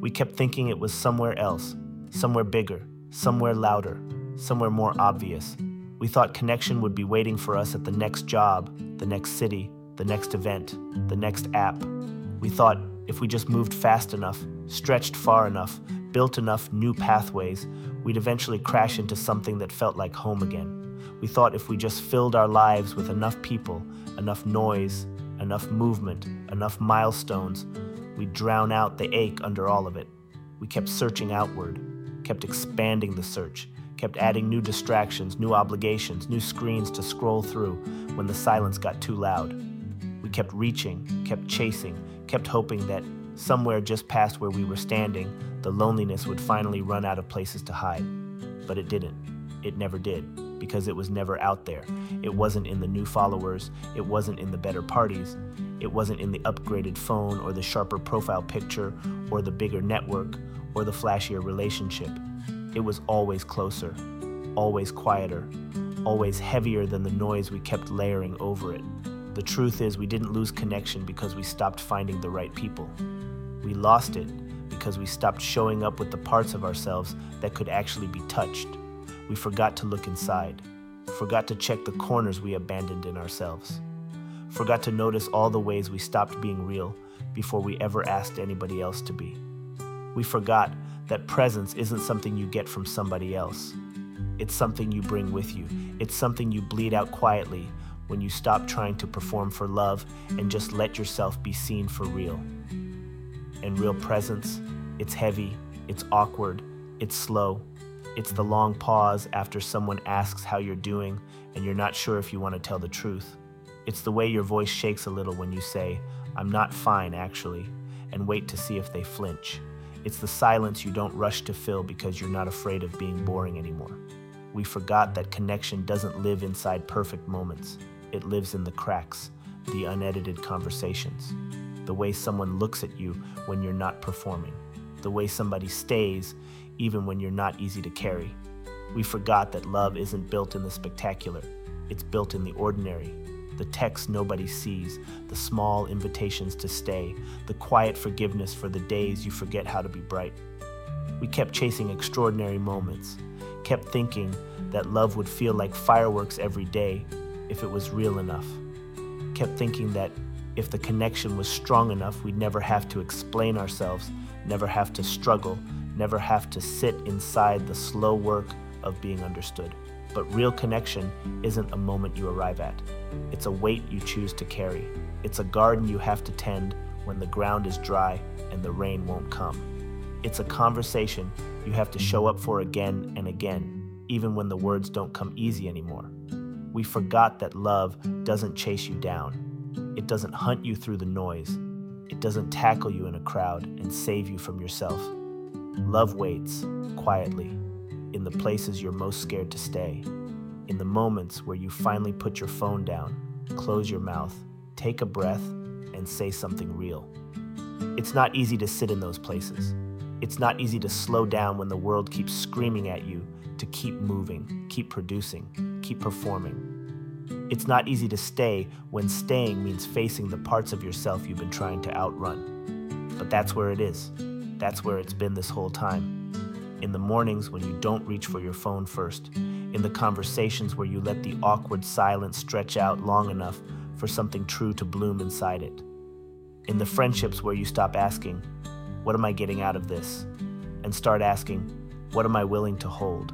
We kept thinking it was somewhere else, somewhere bigger, somewhere louder, somewhere more obvious. We thought connection would be waiting for us at the next job, the next city, the next event, the next app. We thought if we just moved fast enough, stretched far enough, built enough new pathways, we'd eventually crash into something that felt like home again. We thought if we just filled our lives with enough people, enough noise, enough movement, enough milestones, we'd drown out the ache under all of it. We kept searching outward, kept expanding the search, kept adding new distractions, new obligations, new screens to scroll through when the silence got too loud. We kept reaching, kept chasing, kept hoping that somewhere just past where we were standing, the loneliness would finally run out of places to hide. But it didn't. It never did, because it was never out there. It wasn't in the new followers. It wasn't in the better parties. It wasn't in the upgraded phone or the sharper profile picture or the bigger network or the flashier relationship. It was always closer, always quieter, always heavier than the noise we kept layering over it. The truth is, we didn't lose connection because we stopped finding the right people. We lost it because we stopped showing up with the parts of ourselves that could actually be touched. We forgot to look inside, forgot to check the corners we abandoned in ourselves, forgot to notice all the ways we stopped being real before we ever asked anybody else to be. We forgot that presence isn't something you get from somebody else. It's something you bring with you. It's something you bleed out quietly when you stop trying to perform for love and just let yourself be seen for real. And real presence, it's heavy, it's awkward, it's slow. It's the long pause after someone asks how you're doing and you're not sure if you want to tell the truth. It's the way your voice shakes a little when you say, "I'm not fine, actually," and wait to see if they flinch. It's the silence you don't rush to fill because you're not afraid of being boring anymore. We forgot that connection doesn't live inside perfect moments. It lives in the cracks, the unedited conversations, the way someone looks at you when you're not performing, the way somebody stays even when you're not easy to carry. We forgot that love isn't built in the spectacular. It's built in the ordinary, the texts nobody sees, the small invitations to stay, the quiet forgiveness for the days you forget how to be bright. We kept chasing extraordinary moments, kept thinking that love would feel like fireworks every day if it was real enough, kept thinking that if the connection was strong enough, we'd never have to explain ourselves, never have to struggle, never have to sit inside the slow work of being understood. But real connection isn't a moment you arrive at. It's a weight you choose to carry. It's a garden you have to tend when the ground is dry and the rain won't come. It's a conversation you have to show up for again and again, even when the words don't come easy anymore. We forgot that love doesn't chase you down. It doesn't hunt you through the noise. It doesn't tackle you in a crowd and save you from yourself. Love waits, quietly, in the places you're most scared to stay, in the moments where you finally put your phone down, close your mouth, take a breath, and say something real. It's not easy to sit in those places. It's not easy to slow down when the world keeps screaming at you to keep moving, keep producing, keep performing. It's not easy to stay when staying means facing the parts of yourself you've been trying to outrun. But that's where it is. That's where it's been this whole time. In the mornings when you don't reach for your phone first, in the conversations where you let the awkward silence stretch out long enough for something true to bloom inside it. In the friendships where you stop asking, "What am I getting out of this?" and start asking, "What am I willing to hold?"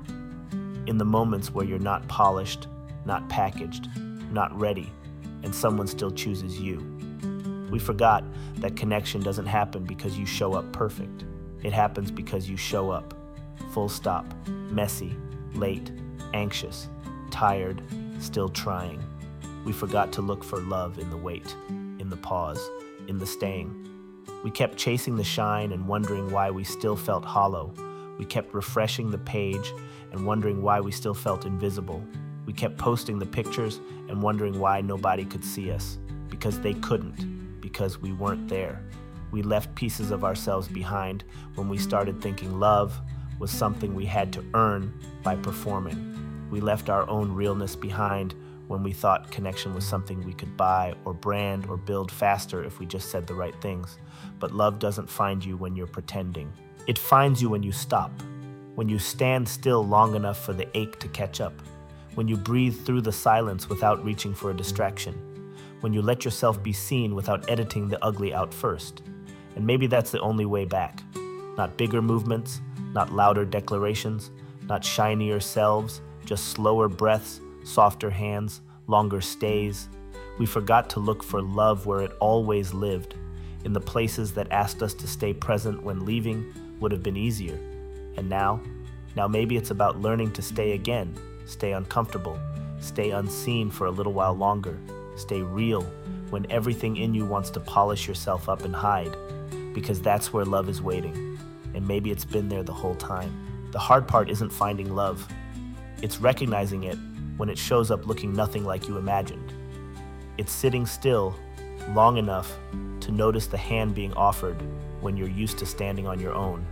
In the moments where you're not polished, not packaged, not ready, and someone still chooses you. We forgot that connection doesn't happen because you show up perfect. It happens because you show up. Full stop. Messy, late, anxious, tired, still trying. We forgot to look for love in the wait, in the pause, in the staying. We kept chasing the shine and wondering why we still felt hollow. We kept refreshing the page and wondering why we still felt invisible. We kept posting the pictures and wondering why nobody could see us. Because they couldn't. Because we weren't there. We left pieces of ourselves behind when we started thinking love was something we had to earn by performing. We left our own realness behind when we thought connection was something we could buy or brand or build faster if we just said the right things. But love doesn't find you when you're pretending. It finds you when you stop, when you stand still long enough for the ache to catch up, when you breathe through the silence without reaching for a distraction, when you let yourself be seen without editing the ugly out first. And maybe that's the only way back. Not bigger movements, not louder declarations, not shinier selves, just slower breaths, softer hands, longer stays. We forgot to look for love where it always lived, in the places that asked us to stay present when leaving would have been easier. And now maybe it's about learning to stay again, stay uncomfortable, stay unseen for a little while longer, stay real when everything in you wants to polish yourself up and hide, because that's where love is waiting. And maybe it's been there the whole time. The hard part isn't finding love. It's recognizing it when it shows up looking nothing like you imagined. It's sitting still long enough to notice the hand being offered when you're used to standing on your own.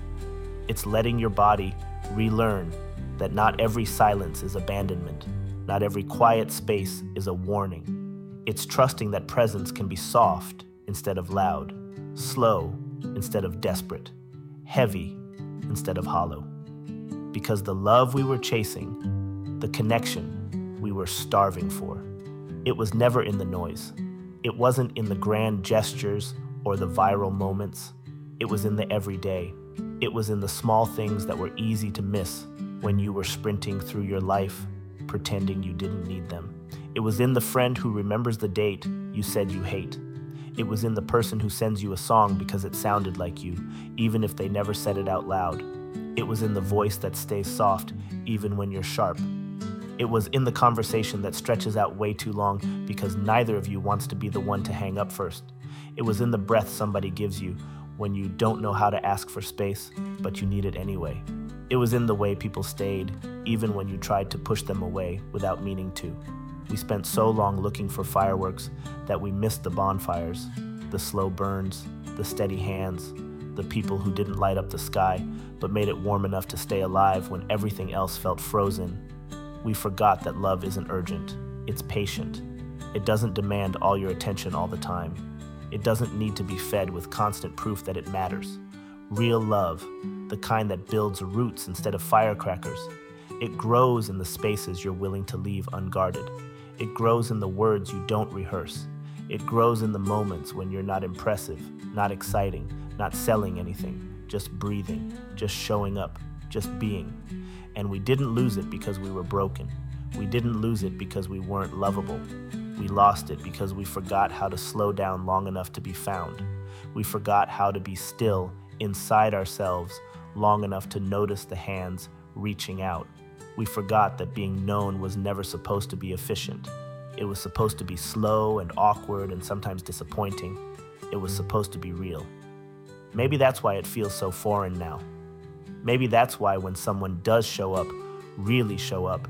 It's letting your body relearn that not every silence is abandonment, not every quiet space is a warning. It's trusting that presence can be soft instead of loud, slow instead of desperate, heavy instead of hollow. Because the love we were chasing, the connection we were starving for, it was never in the noise. It wasn't in the grand gestures or the viral moments. It was in the everyday. It was in the small things that were easy to miss when you were sprinting through your life, pretending you didn't need them. It was in the friend who remembers the date you said you hate. It was in the person who sends you a song because it sounded like you, even if they never said it out loud. It was in the voice that stays soft, even when you're sharp. It was in the conversation that stretches out way too long because neither of you wants to be the one to hang up first. It was in the breath somebody gives you when you don't know how to ask for space, but you need it anyway. It was in the way people stayed, even when you tried to push them away without meaning to. We spent so long looking for fireworks that we missed the bonfires, the slow burns, the steady hands, the people who didn't light up the sky, but made it warm enough to stay alive when everything else felt frozen. We forgot that love isn't urgent, it's patient. It doesn't demand all your attention all the time. It doesn't need to be fed with constant proof that it matters. Real love, the kind that builds roots instead of firecrackers. It grows in the spaces you're willing to leave unguarded. It grows in the words you don't rehearse. It grows in the moments when you're not impressive, not exciting, not selling anything, just breathing, just showing up, just being. And we didn't lose it because we were broken. We didn't lose it because we weren't lovable. We lost it because we forgot how to slow down long enough to be found. We forgot how to be still inside ourselves long enough to notice the hands reaching out. We forgot that being known was never supposed to be efficient. It was supposed to be slow and awkward and sometimes disappointing. It was supposed to be real. Maybe that's why it feels so foreign now. Maybe that's why when someone does show up, really show up,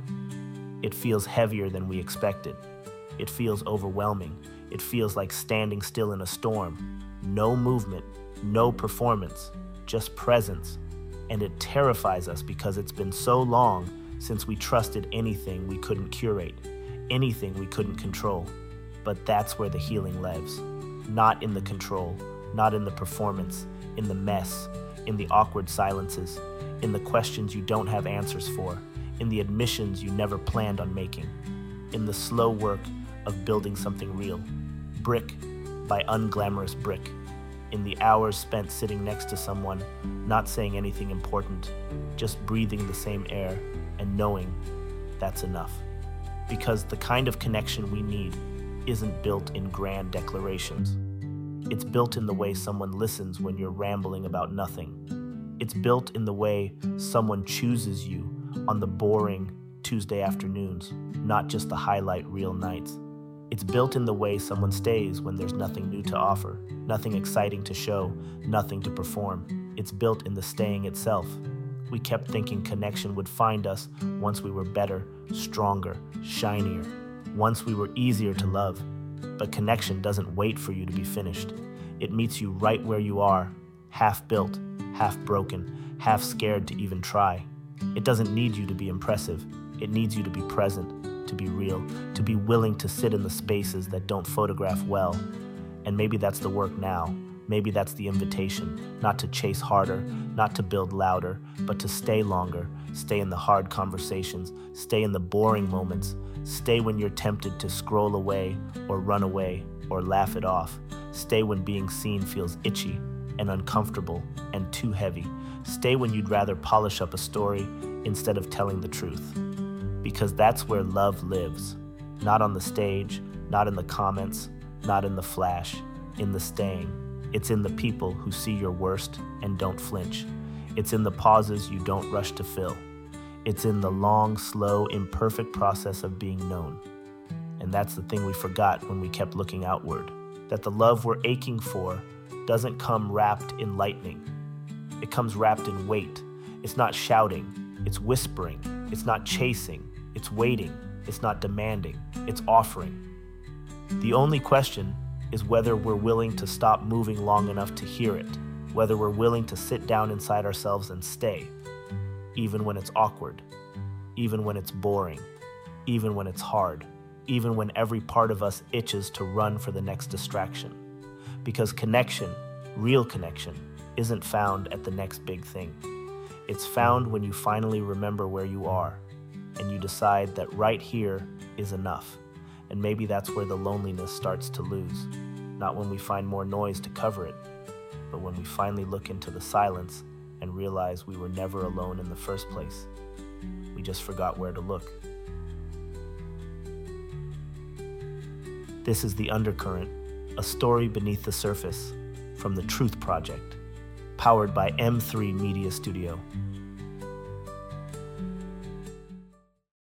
it feels heavier than we expected. It feels overwhelming. It feels like standing still in a storm. No movement, no performance, just presence. And it terrifies us because it's been so long since we trusted anything we couldn't curate, anything we couldn't control. But that's where the healing lives. Not in the control, not in the performance, in the mess, in the awkward silences, in the questions you don't have answers for, in the admissions you never planned on making, in the slow work of building something real, brick by unglamorous brick, in the hours spent sitting next to someone, not saying anything important, just breathing the same air and knowing that's enough. Because the kind of connection we need isn't built in grand declarations. It's built in the way someone listens when you're rambling about nothing. It's built in the way someone chooses you on the boring Tuesday afternoons, not just the highlight reel nights. It's built in the way someone stays when there's nothing new to offer, nothing exciting to show, nothing to perform. It's built in the staying itself. We kept thinking connection would find us once we were better, stronger, shinier, once we were easier to love. But connection doesn't wait for you to be finished. It meets you right where you are, half built, half broken, half scared to even try. It doesn't need you to be impressive. It needs you to be present, to be real, to be willing to sit in the spaces that don't photograph well. And maybe that's the work now. Maybe that's the invitation, not to chase harder, not to build louder, but to stay longer, stay in the hard conversations, stay in the boring moments, stay when you're tempted to scroll away or run away or laugh it off, stay when being seen feels itchy and uncomfortable and too heavy, stay when you'd rather polish up a story instead of telling the truth. Because that's where love lives, not on the stage, not in the comments, not in the flash, in the staying. It's in the people who see your worst and don't flinch. It's in the pauses you don't rush to fill. It's in the long, slow, imperfect process of being known. And that's the thing we forgot when we kept looking outward, that the love we're aching for doesn't come wrapped in lightning. It comes wrapped in weight. It's not shouting, it's whispering. It's not chasing, it's waiting. It's not demanding, it's offering. The only question is whether we're willing to stop moving long enough to hear it, whether we're willing to sit down inside ourselves and stay, even when it's awkward, even when it's boring, even when it's hard, even when every part of us itches to run for the next distraction. Because connection, real connection, isn't found at the next big thing. It's found when you finally remember where you are, and you decide that right here is enough. And maybe that's where the loneliness starts to lose. Not when we find more noise to cover it, but when we finally look into the silence and realize we were never alone in the first place. We just forgot where to look. This is The Undercurrent, a story beneath the surface, from the Truth Project, powered by M3 Media Studio.